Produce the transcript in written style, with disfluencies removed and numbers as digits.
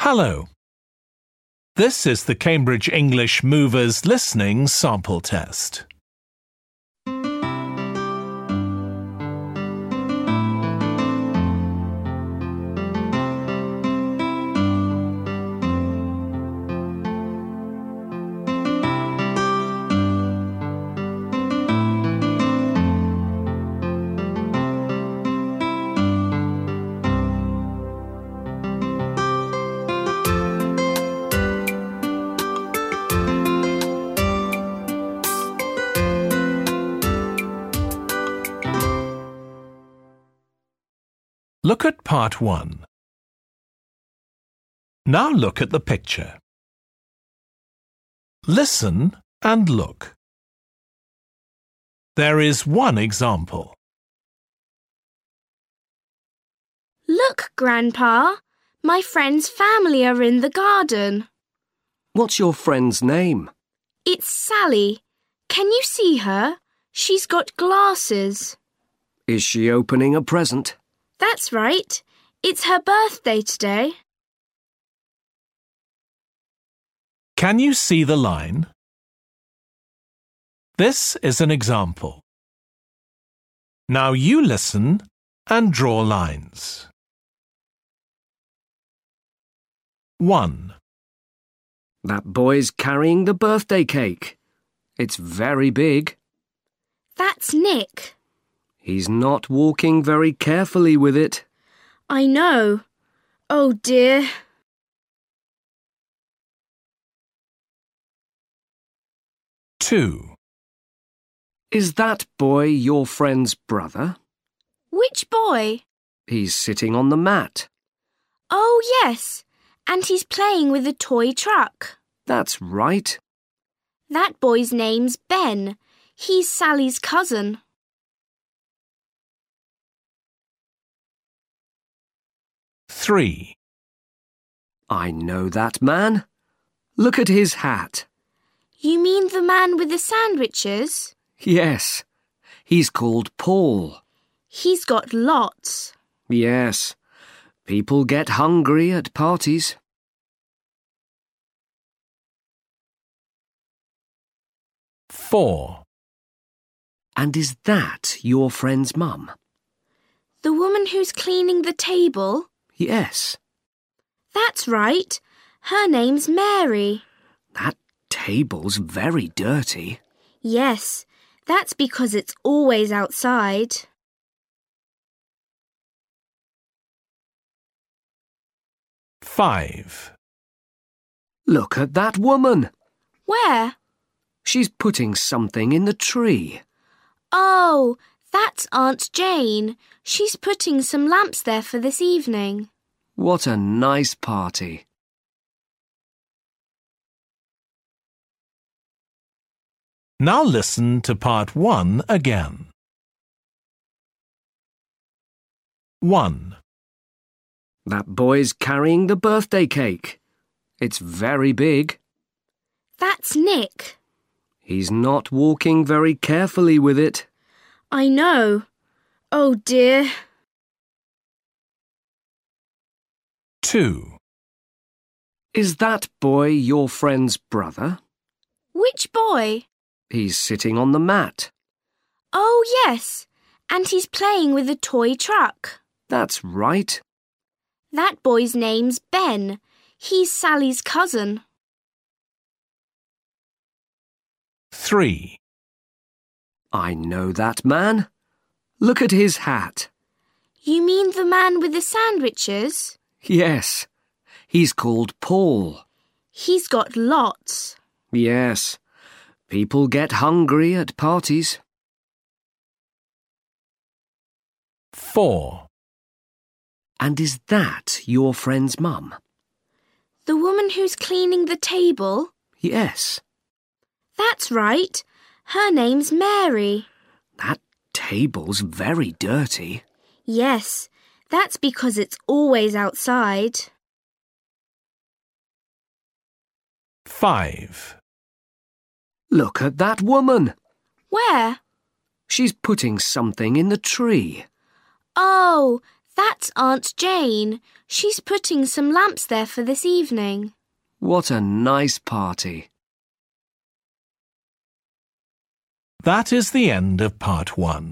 Hello. This is the Cambridge English Movers Listening Sample Test. Look at part 1. Now look at the picture. Listen and look. There is one example. Look, Grandpa. My friend's family are in the garden. What's your friend's name? It's Sally. Can you see her? She's got glasses. Is she opening a present? That's right. It's her birthday today. Can you see the line? This is an example. Now you listen and draw lines. 1. That boy's carrying the birthday cake. It's very big. That's Nick. He's not walking very carefully with it. I know. Oh dear. 2. Is that boy your friend's brother? Which boy? He's sitting on the mat. Oh yes. And he's playing with a toy truck. That's right. That boy's name's Ben. He's Sally's cousin. 3. I know that man. Look at his hat. You mean the man with the sandwiches? Yes. He's called Paul. He's got lots. Yes. People get hungry at parties. 4. And is that your friend's mum? The woman who's cleaning the table? Yes. That's right. Her name's Mary. That table's very dirty. Yes, that's because it's always outside. 5. Look at that woman. Where? She's putting something in the tree. Oh, that's Aunt Jane. She's putting some lamps there for this evening. What a nice party. Now listen to part 1 again. 1. That boy's carrying the birthday cake. It's very big. That's Nick. He's not walking very carefully with it. I know. Oh dear. 2. Is that boy your friend's brother? Which boy? He's sitting on the mat. Oh yes, and he's playing with a toy truck. That's right. That boy's name's Ben. He's Sally's cousin. 3. I know that man. Look at his hat. You mean the man with the sandwiches? Yes. He's called Paul. He's got lots. Yes. People get hungry at parties. 4. And is that your friend's mum? The woman who's cleaning the table? Yes. That's right. Her name's Mary. That table's very dirty. Yes, that's because it's always outside. 5. Look at that woman. Where? She's putting something in the tree. Oh, That's Aunt Jane. She's putting some lamps there for this evening. What a nice party. That is the end of part 1.